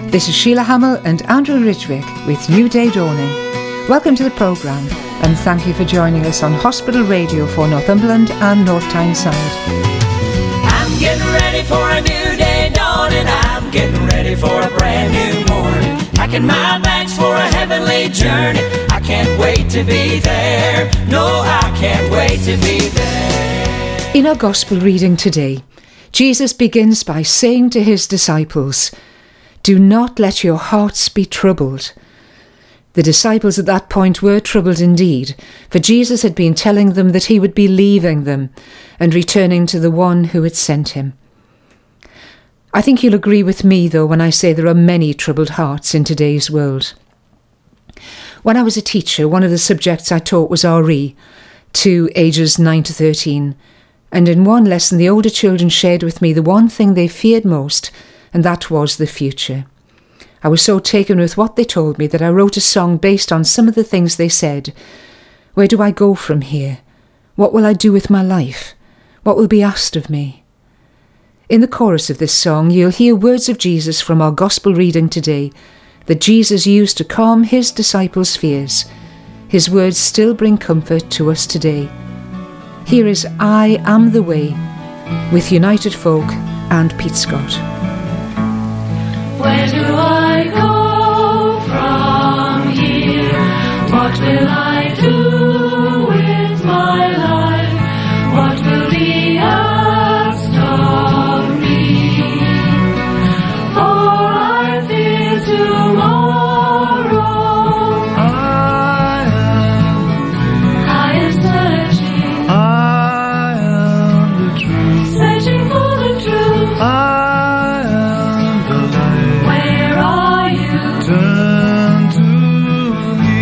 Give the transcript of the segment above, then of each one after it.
This is Sheila Hamill and Andrew Ridgwick with New Day Dawning. Welcome to the programme and thank you for joining us on Hospital Radio for Northumberland and North Tyneside. I'm getting ready for a new day dawning. I'm getting ready for a brand new morning. Packing my bags for a heavenly journey. I can't wait to be there. No, I can't wait to be there. In our Gospel reading today, Jesus begins by saying to his disciples, "Do not let your hearts be troubled." The disciples at that point were troubled indeed, for Jesus had been telling them that he would be leaving them and returning to the one who had sent him. I think you'll agree with me, though, when I say there are many troubled hearts in today's world. When I was a teacher, one of the subjects I taught was RE, to ages 9 to 13, and in one lesson the older children shared with me the one thing they feared most, and that was the future. I was so taken with what they told me that I wrote a song based on some of the things they said. Where do I go from here? What will I do with my life? What will be asked of me? In the chorus of this song, you'll hear words of Jesus from our Gospel reading today that Jesus used to calm his disciples' fears. His words still bring comfort to us today. Here is I Am the Way with United Folk and Pete Scott. Where do I go from here? What will I do with my life? What will be asked of me? For I fear tomorrow. I am searching. I am the truth. Searching for the truth. I am the light. Where are you? Turn to me.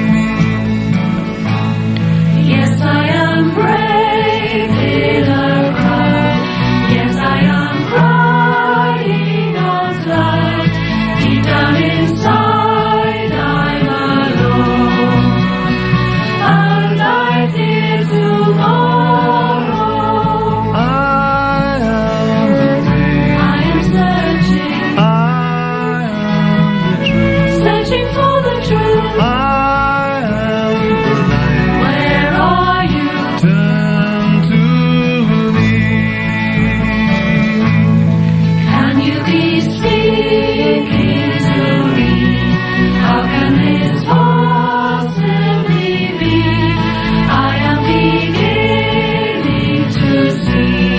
Yes, I am brave in a crowd. Yes, I am crying out loud. Deep down inside, I'm alone, and I fear tomorrow. I am the way. I am searching, I am the truth. searching for the truth. I am the light. Where are you? Turn to me. Can you be speaking to me? How can this possibly be? I am beginning to see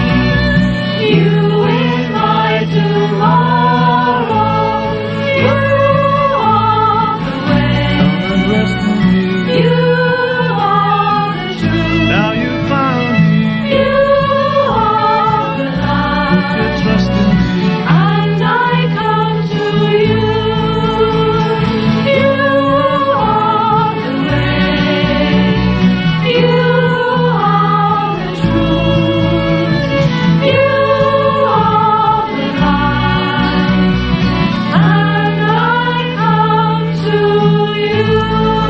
you in my tomorrow. You are the way. And rest in me. You are the truth. Now you found me. You are the Put your light. trust in me. And I come to you. You are the way. You are the truth. You are the light. And I come to you.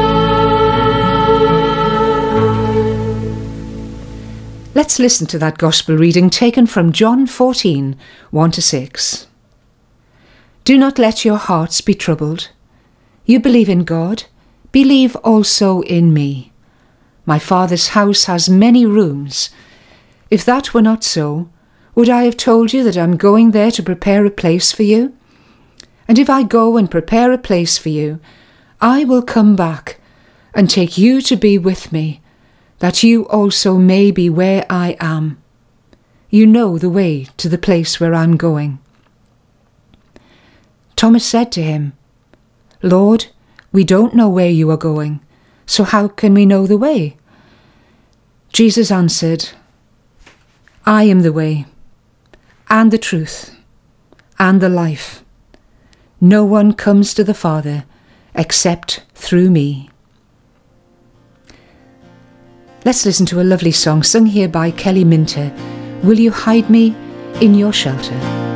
Let's listen to that Gospel reading taken from John 14, 1 to 6. Do not let your hearts be troubled. You believe in God, believe also in me. My Father's house has many rooms. If that were not so, would I have told you that I'm going there to prepare a place for you? And if I go and prepare a place for you, I will come back and take you to be with me, that you also may be where I am. You know the way to the place where I'm going. Thomas said to him, Lord, we don't know where you are going, so how can we know the way? Jesus answered, I am the way, and the truth, and the life. No one comes to the Father except through me. Let's listen to a lovely song sung here by Kelly Minter. Will you hide me in your shelter?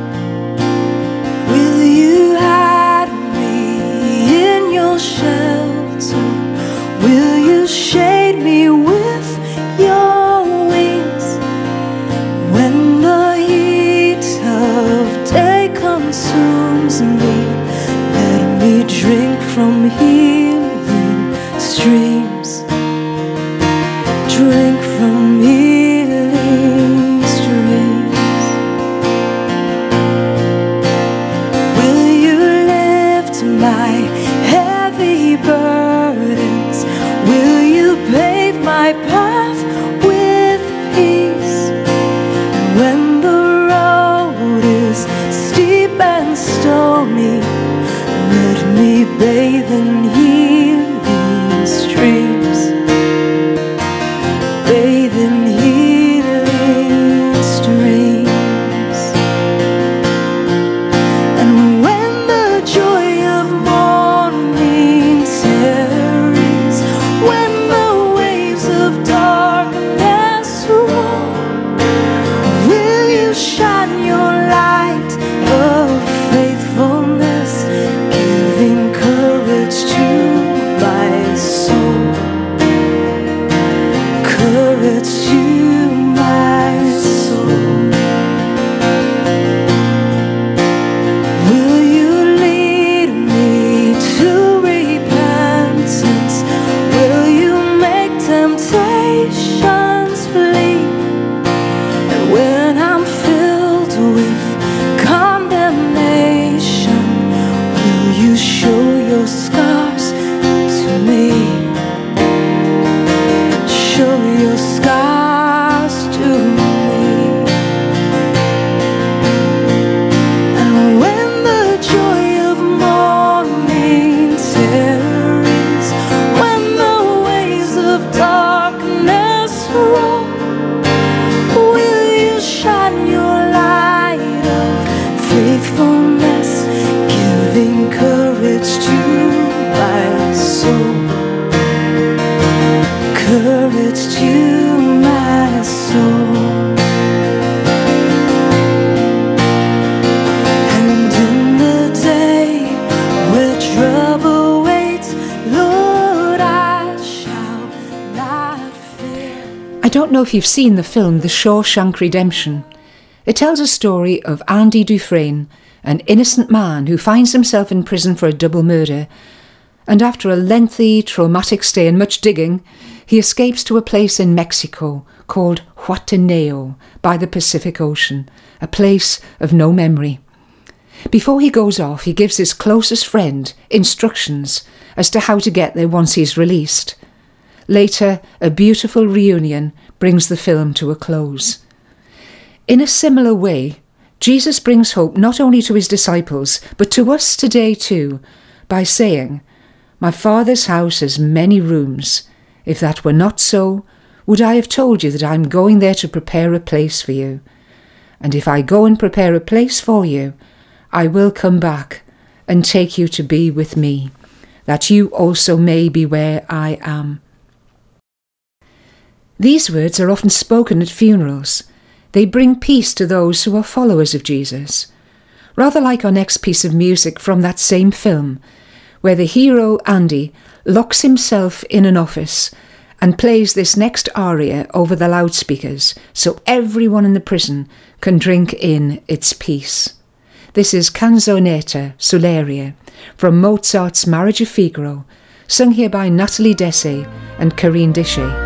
Will you hide me in your shelter? Will you shade me with your wings? When the heat of day consumes use me. Let me drink from healing streams. Drink from healing streams. Will you lift my heavy burdens? Will you pave my path with peace? And when the road is steep and stormy, let me bathe in healing streams. Bathe in healing streams. And when the joy of morning tarries, when the waves of darkness roll, will you shine your light of faithfulness, giving courage to my soul? Courage to my soul. Will you lead me to repentance? Will you make temptations flee? And when I'm filled with condemnation, will you show your scars to me? Show your scars to me. And when the joy of morning tarries, when the waves of darkness roll, will you shine your light of faithfulness, giving courage to my soul? Courage to my soul. And in the day where trouble waits, Lord, I shall not fear. I don't know if you've seen the film The Shawshank Redemption. It tells a story of Andy Dufresne, an innocent man who finds himself in prison for a double murder, and after a lengthy, traumatic stay and much digging, he escapes to a place in Mexico called Huateneo by the Pacific Ocean, a place of no memory. Before he goes off, he gives his closest friend instructions as to how to get there once he's released. Later, a beautiful reunion brings the film to a close. In a similar way, Jesus brings hope not only to his disciples, but to us today too, by saying, "My Father's house has many rooms. If that were not so, would I have told you that I am going there to prepare a place for you? And if I go and prepare a place for you, I will come back and take you to be with me, that you also may be where I am." These words are often spoken at funerals. They bring peace to those who are followers of Jesus. Rather like our next piece of music from that same film, where the hero, Andy, locks himself in an office and plays this next aria over the loudspeakers so everyone in the prison can drink in its peace. This is Canzonetta Sull'aria from Mozart's Marriage of Figaro, sung here by Nathalie Dessay and Corinne Dichet.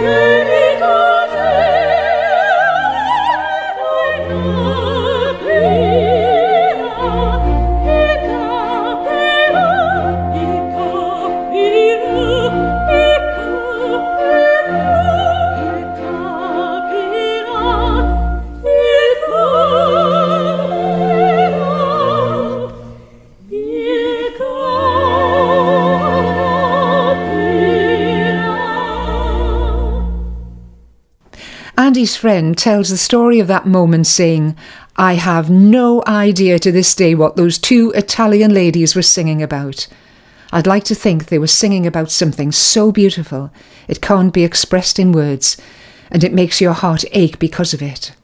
Andy's friend tells the story of that moment saying, "I have no idea to this day what those two Italian ladies were singing about. I'd like to think they were singing about something so beautiful it can't be expressed in words, and it makes your heart ache because of it."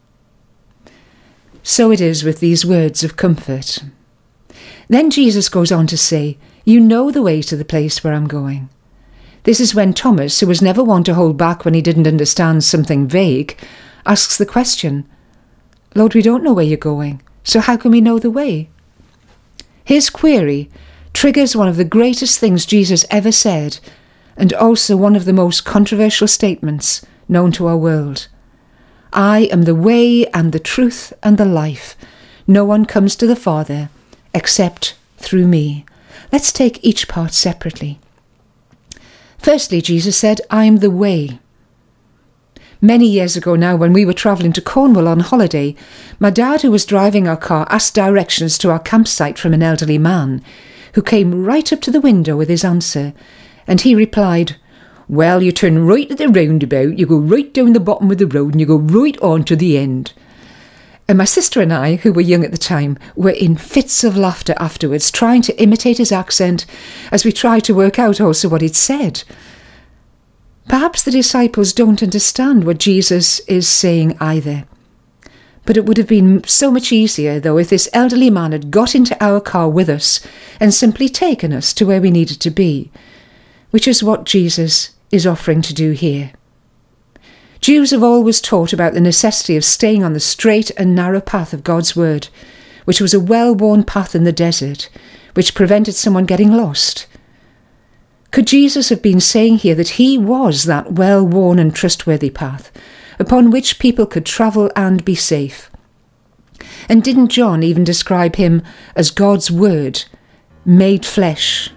So it is with these words of comfort. Then Jesus goes on to say, "You know the way to the place where I'm going." This is when Thomas, who was never one to hold back when he didn't understand something vague, asks the question, "Lord, we don't know where you're going, so how can we know the way?" His query triggers one of the greatest things Jesus ever said, and also one of the most controversial statements known to our world. "I am the way and the truth and the life. No one comes to the Father except through me." Let's take each part separately. Firstly, Jesus said, "I am the way." Many years ago now, when we were travelling to Cornwall on holiday, my dad, who was driving our car, asked directions to our campsite from an elderly man, who came right up to the window with his answer, and he replied, "Well, you turn right at the roundabout, you go right down the bottom of the road, and you go right on to the end." And my sister and I, who were young at the time, were in fits of laughter afterwards, trying to imitate his accent as we tried to work out also what he'd said. Perhaps the disciples don't understand what Jesus is saying either. But it would have been so much easier, though, if this elderly man had got into our car with us and simply taken us to where we needed to be, which is what Jesus is offering to do here. Jews have always taught about the necessity of staying on the straight and narrow path of God's word, which was a well-worn path in the desert, which prevented someone getting lost. Could Jesus have been saying here that he was that well-worn and trustworthy path, upon which people could travel and be safe? And didn't John even describe him as God's word, made flesh?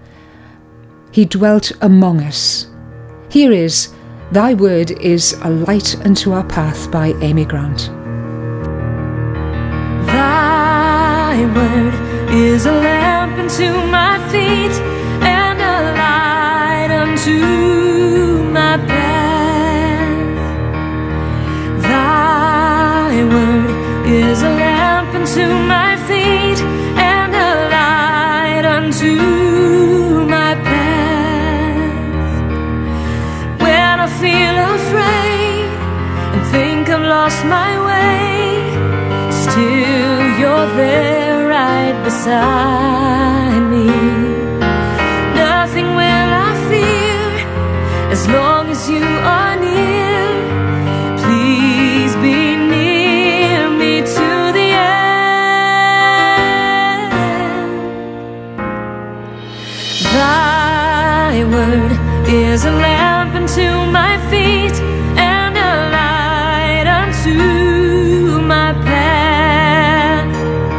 He dwelt among us. Here is "Thy Word is a Light unto Our Path" by Amy Grant. Thy word is a lamp unto my feet and a light unto my path. Thy word is a lamp unto my feet and a light unto my path. When I feel afraid and think I've lost my way, still you're there right beside me. Nothing will I fear as long as you are near. Please be near me to the end. Thy word is a lamp unto my feet and a light unto my path.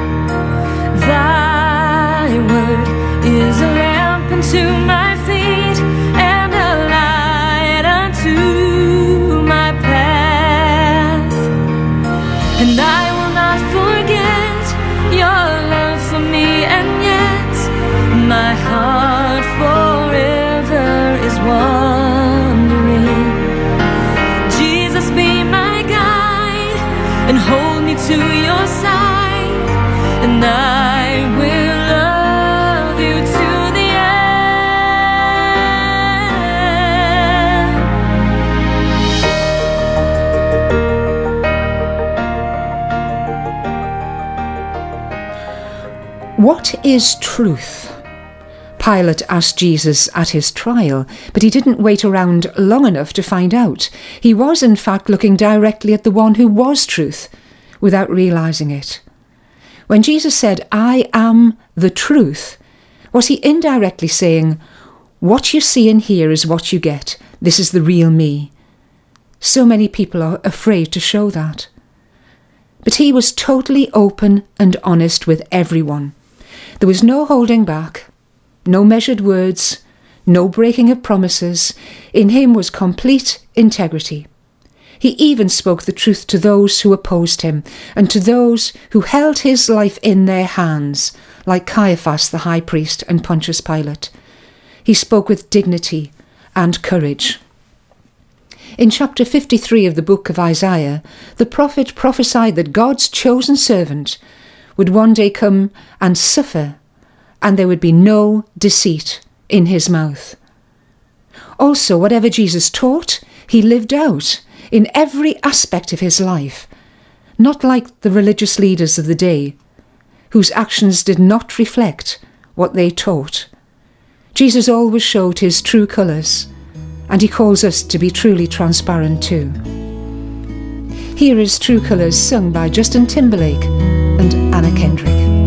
Thy word is a lamp unto my feet and a light unto my path. And I will not forget your love for me, and yet my heart forever is wandering. Jesus, be my guide and hold me to your side, and I will love you to the end. What is truth? Pilate asked Jesus at his trial, but he didn't wait around long enough to find out. He was, in fact, looking directly at the one who was truth, without realising it. When Jesus said, "I am the truth," was he indirectly saying, "What you see and hear is what you get. This is the real me. So many people are afraid to show that. But he was totally open and honest with everyone. There was no holding back, no measured words, no breaking of promises. In him was complete integrity. He even spoke the truth to those who opposed him and to those who held his life in their hands, like Caiaphas the high priest and Pontius Pilate. He spoke with dignity and courage. In chapter 53 of the book of Isaiah, the prophet prophesied that God's chosen servant would one day come and suffer, and there would be no deceit in his mouth. Also, whatever Jesus taught, he lived out in every aspect of his life, not like the religious leaders of the day, whose actions did not reflect what they taught. Jesus always showed his true colours, and he calls us to be truly transparent too. Here is True Colours, sung by Justin Timberlake and Anna Kendrick.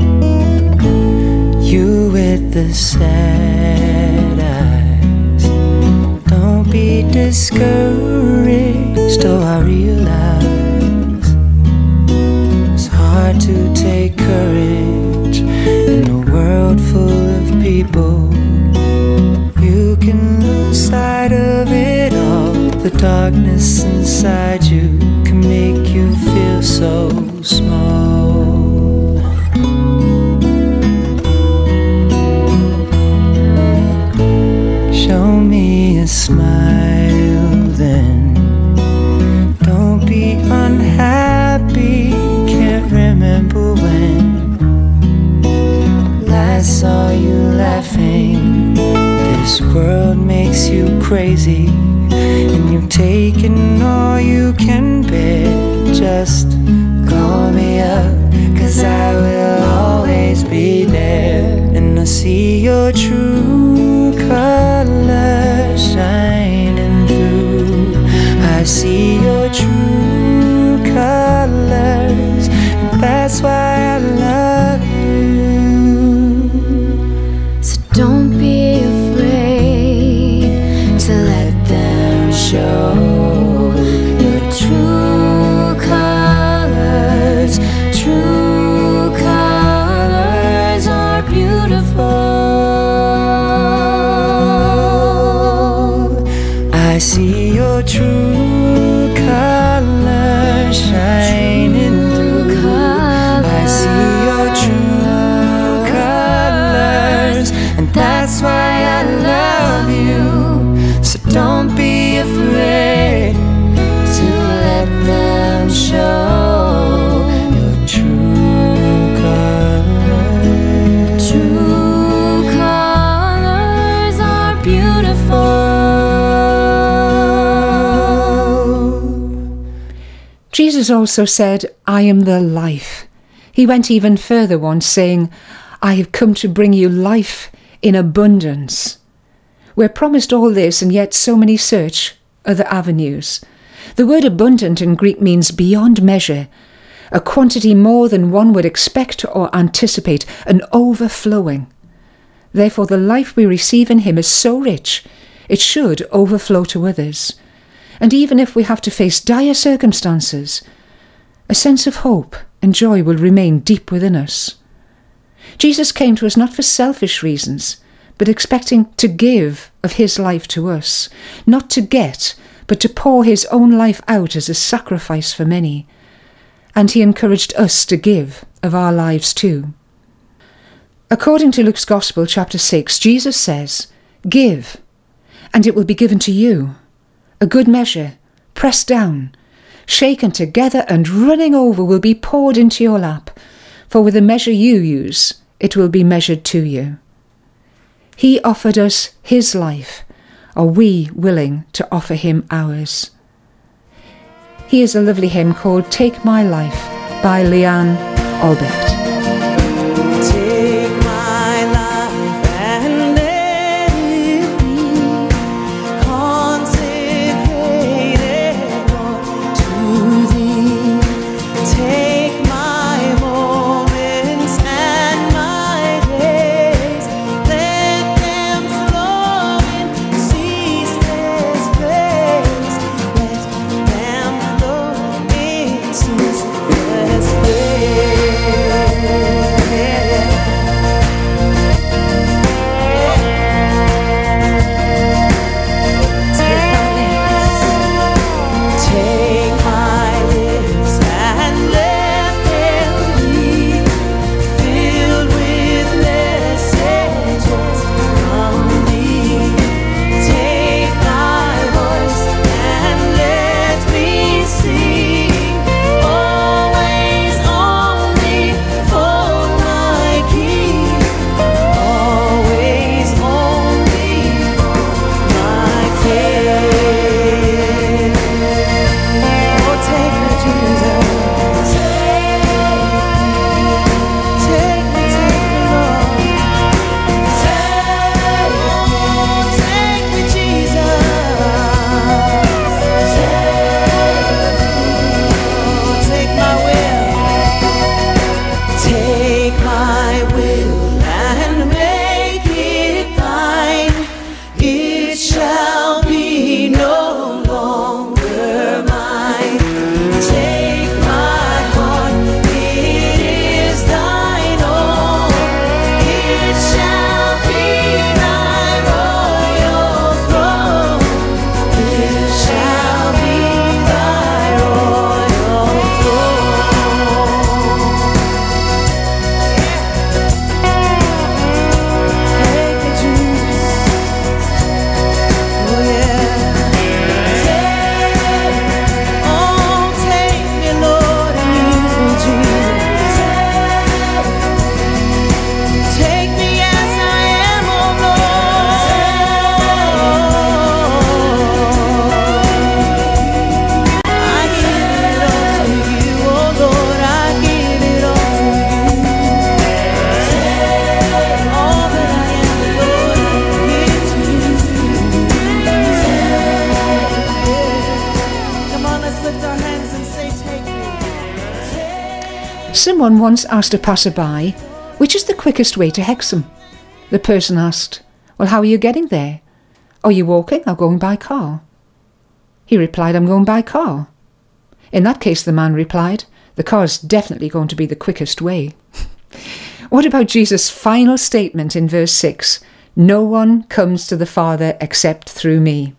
You with the sad eyes, don't be discouraged. Oh, I realize it's hard to take courage in a world full of people. You can lose sight of it all. The darkness inside you can make you feel so small. Show me a smile then. Don't be unhappy. Can't remember when last saw you laughing. This world makes you crazy, and you've taken all you can bear. Just call me up, 'cause I will always be there. And I see your true colors shining through. I see your true colors, and that's why I love you. So don't be afraid to let them show your true colors. True colors are beautiful. I see your true colors shining through. I see your true colors, and that's why I love you. So don't be afraid to let them show your true colors. True colors are beautiful. Jesus also said, I am the life. He went even further once, saying, I have come to bring you life in abundance. We're promised all this, and yet so many search other avenues. The word abundant in Greek means beyond measure, a quantity more than one would expect or anticipate, an overflowing. Therefore, the life we receive in him is so rich, it should overflow to others. And even if we have to face dire circumstances, a sense of hope and joy will remain deep within us. Jesus came to us not for selfish reasons, but expecting to give of his life to us, not to get, but to pour his own life out as a sacrifice for many. And he encouraged us to give of our lives too. According to Luke's Gospel, chapter 6, Jesus says, Give, and it will be given to you. A good measure, pressed down, shaken together and running over will be poured into your lap, for with the measure you use, it will be measured to you. He offered us his life. Are we willing to offer him ours? Here's a lovely hymn called Take My Life by Leanne Albert. Take my life and let it be consecrated to thee. Take my moments and my days, let them flow in ceaseless praise. Let someone once asked a passerby, which is the quickest way to Hexham? The person asked, well, how are you getting there? Are you walking or going by car? He replied, I'm going by car. In that case, the man replied, the car is definitely going to be the quickest way. What about Jesus' final statement in verse 6? No one comes to the Father except through me.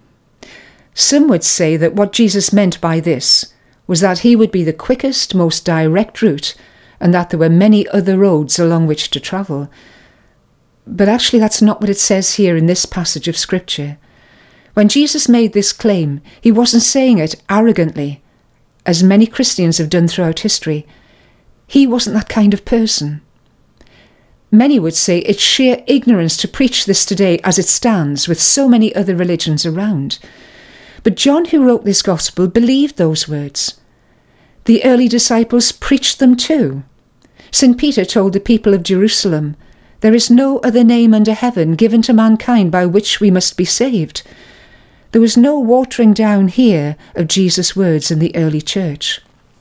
Some would say that what Jesus meant by this was that he would be the quickest, most direct route, and that there were many other roads along which to travel. But actually that's not what it says here in this passage of Scripture. When Jesus made this claim, he wasn't saying it arrogantly, as many Christians have done throughout history. He wasn't that kind of person. Many would say it's sheer ignorance to preach this today as it stands with so many other religions around. But John, who wrote this gospel, believed those words. The early disciples preached them too. St. Peter told the people of Jerusalem, there is no other name under heaven given to mankind by which we must be saved. There was no watering down here of Jesus' words in the early church.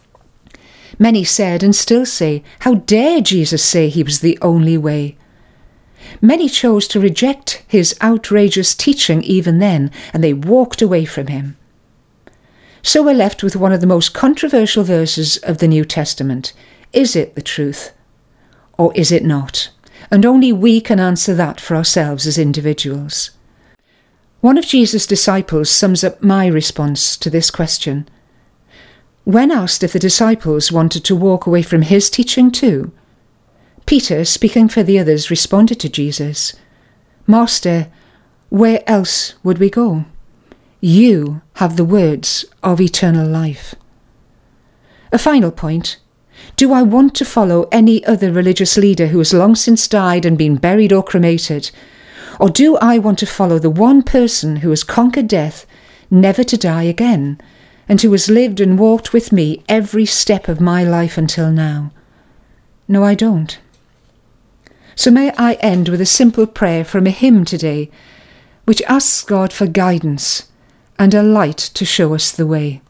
Many said and still say, how dare Jesus say he was the only way? Many chose to reject his outrageous teaching even then, and they walked away from him. So we're left with one of the most controversial verses of the New Testament. Is it the truth, or is it not? And only we can answer that for ourselves as individuals. One of Jesus' disciples sums up my response to this question. When asked if the disciples wanted to walk away from his teaching too, Peter, speaking for the others, responded to Jesus, Master, where else would we go? You have the words of eternal life. A final point. Do I want to follow any other religious leader who has long since died and been buried or cremated? Or do I want to follow the one person who has conquered death, never to die again, and who has lived and walked with me every step of my life until now? No, I don't. So may I end with a simple prayer from a hymn today, which asks God for guidance and a light to show us the way.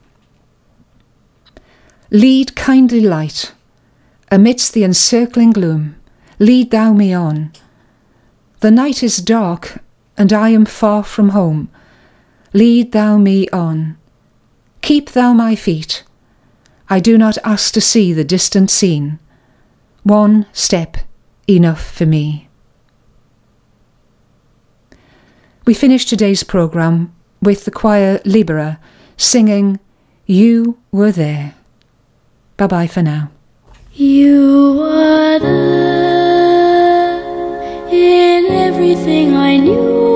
Lead, kindly light, amidst the encircling gloom, lead thou me on. The night is dark, and I am far from home. Lead thou me on. Keep thou my feet. I do not ask to see the distant scene. One step enough for me. We finish today's programme with the choir Libera singing You Were There. Bye-bye for now. You were there in everything I knew.